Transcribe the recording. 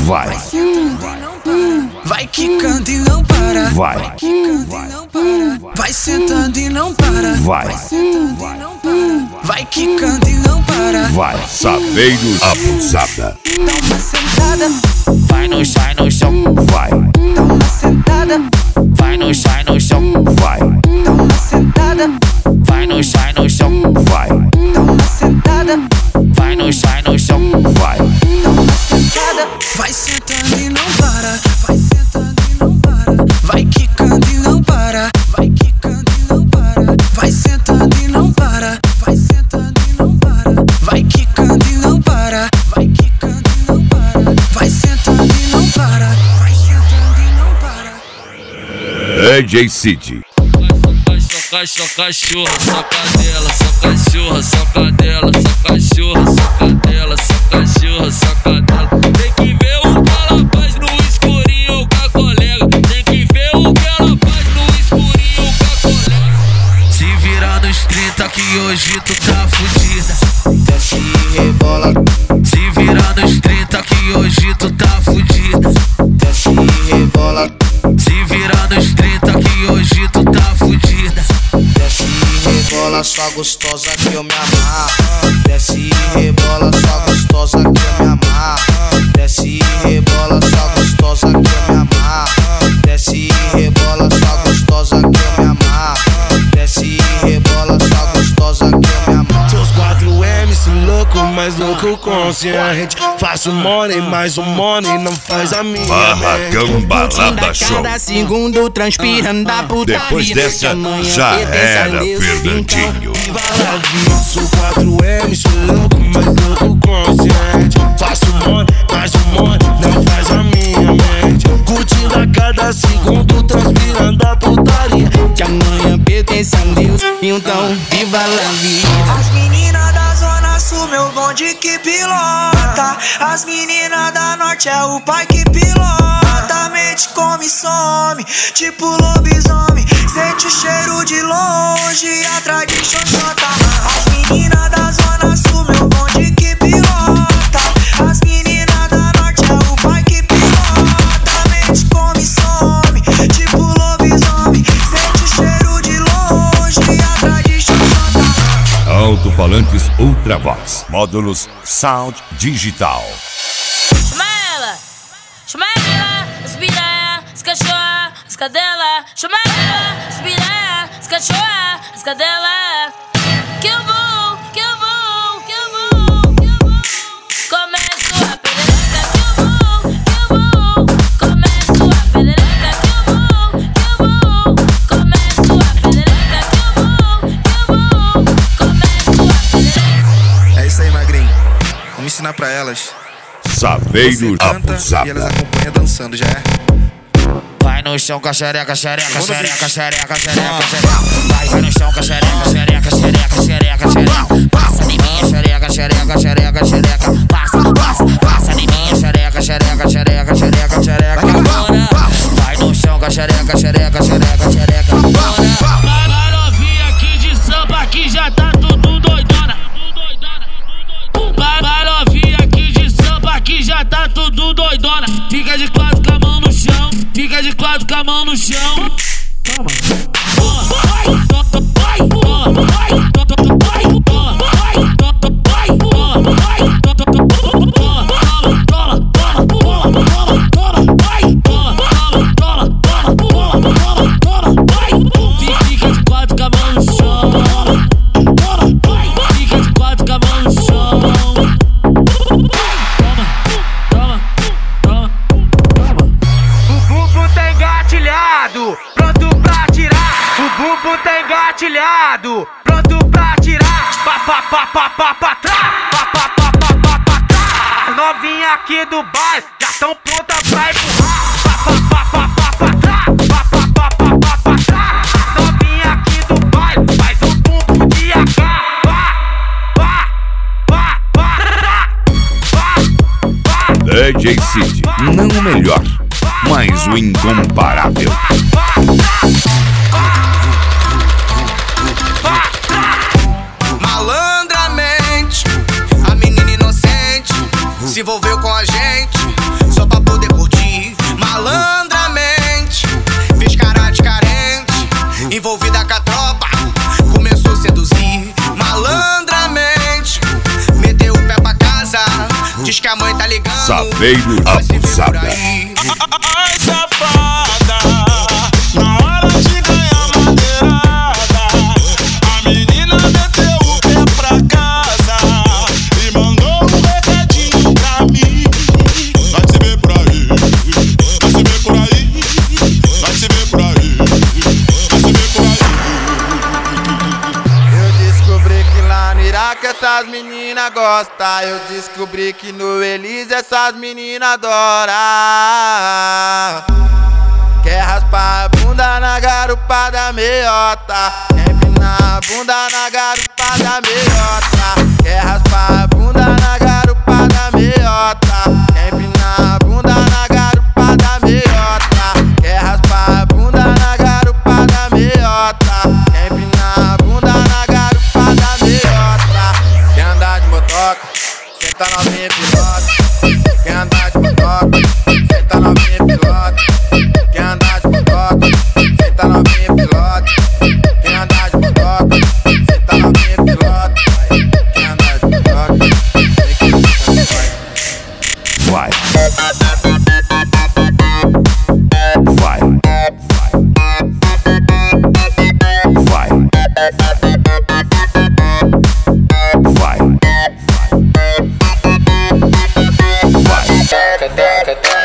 vai. Vai quicando e não para. Vai. Vai sentando e não para. Vai. Vai quicando e não para. Vai. Saveiros abusada. Dá uma sentada. Vai no chão. Vai. Dá uma sentada. Vai no chão. Vai. Dá uma sentada. Vai no chão. Vai. Dá uma sentada. Vai no chão. Vai. Dá uma sentada. Vai sentando e não para. Vai sentando e não para. Vai quicando e não para. Vai quicando e não para. Vai sentando e não para. Vai sentando e não para. Vai quicando e não para. Vai quicando e não para. Vai sentando e não para. Vai sentando e não para. DJ Cid. Só cachorra, só cadela, só cachorra, só cadela, só cachorra, só cadela, só cachorra, só cadela. Tem que ver o que ela faz no escurinho com a colega. Tem que ver o que ela faz no escurinho com a colega. Se virar nos 30 que hoje tu tá fudida. Desce e rebola. Se virar nos 30 que hoje tu tá fudida. Desce e rebola. Se virar nos 30 que hoje tu tá fudida. Desce e rebola, só gostosa que eu me amarro. Desce e rebola, só gostosa que eu me amarro. Desce e rebola, só gostosa que eu me amarro. Desce e rebola, só gostosa que eu me amarro. Desce e rebola, só gostosa que eu me amarro. Seus 4M's louco, mais louco consciente. Faço money, mais um money, não faz a minha Barracão Balada Show. Cada segundo transpirando a putaria. Depois dessa, já era Fernandinho. Sou 4M, sou louco, mas louco consciente. Faço money, mais um money, não faz a minha mente. Curtindo a cada segundo, transpirando a putaria. Que amanhã pertence a Deus, então viva a vida. As meninas da zona sul, meu bonde que pilota. As meninas da norte é o pai que pilota. Mente come e some, tipo lobisomem. Sente o cheiro de longe, atrás de xoxota. As meninas da zona sul, meu bonde que pilota. As meninas da norte é o pai que pilota. Mente come e some, tipo lobisomem. Sente o cheiro de longe, atrás de xoxota. Alto-falantes Ultravox. Módulos Sound Digital. Chama ela, as piranha, as cachorra, as cadela. Chama ela, as piranha, as cachorra, as cadela. Que eu vou. Começo a perereca, que eu vou. Começo a perereca, que eu vou. Começo a perereca, que eu vou. Começo a perereca. É isso aí, magrinho. Vamos ensinar pra elas. Saveiros Você canta e elas abusada. acompanham dançando, já é? Vai no chão com a xereca, xereca, xereca, xereca, xereca, xereca. Vai no chão com a xereca, xereca, xereca, xereca, xereca. Passa de minha xereca, xereca, xereca, xereca. Passa de minha xereca, xereca, xereca, xereca, xereca. Vai no chão com a xereca, xereca, xereca, xereca. Vai novinha aqui de samba que já tá tudo doidona. Vai novinha aqui de samba que já tá tudo doidona. Fica de quatro com a mão no chão. Fica de quatro com a mão no chão. Toma. Fica de quatro com a mão no chão. Fica de quatro com a mão no chão. Toma. O bumbum tá engatilhado, pronto pra tirar. O bumbum tá engatilhado, pronto pra tirar. Pra trás. Novinha aqui do bairro já tão pronta pra empurrar. Pra trás. Novinha aqui do bairro faz um bumbum de AK. DJ Cid. Não o melhor, mas o incomparável. Malandramente, a menina inocente se envolveu com a gente, só pra poder curtir malandramente. Fez cara de carente, envolvida com a tropa, começou a seduzir malandramente. Meteu o pé pra casa, diz que a mãe tá ligando, Saveiro abusada. Ai, safada, na hora de ganhar madeirada, a menina meteu o pé pra casa e mandou um recadinho pra mim. Vai se ver por aí, vai se ver por aí, vai se ver por aí, vai se ver por aí. Eu descobri que lá no Iraque essas meninas gostam. Eu descobri que no Elise essas meninas adoram. Quer raspar a bunda na garupa da meiota, quer empinar a bunda na garupa da meiota. Quer raspar a bunda na garupa da meiota, quer empinar a bunda na garupa da meiota. Quer raspar a bunda na garupa da meiota, quer empinar a bunda na garupa da meiota. Quer andar de motoca, senta novinha pilota. Quer andar de motoca, senta novinha pilota. Quer andar de motoca, senta novinha pilota. Quer andar de motoca, senta novinha pilota. Quer andar de motoca, tem que Vai. Vai. Vai. Vai. Vai.